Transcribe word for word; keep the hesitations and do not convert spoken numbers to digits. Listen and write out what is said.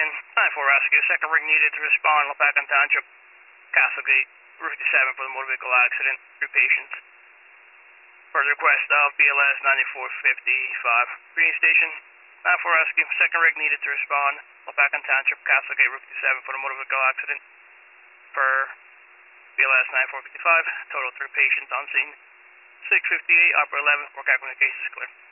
station, nine four rescue, second rig needed to respond, Lepacan Township, Castlegate, Route fifty-seven for the motor vehicle accident, three patients. Per the request of B L S ninety-four fifty-five. Green station, nine four rescue, second rig needed to respond, Lepacan Township, Castlegate, Route fifty-seven for the motor vehicle accident. Per B L S ninety-four fifty-five, total three patients on scene. six fifty-eight, Opera eleven, we're calculating the case is clear.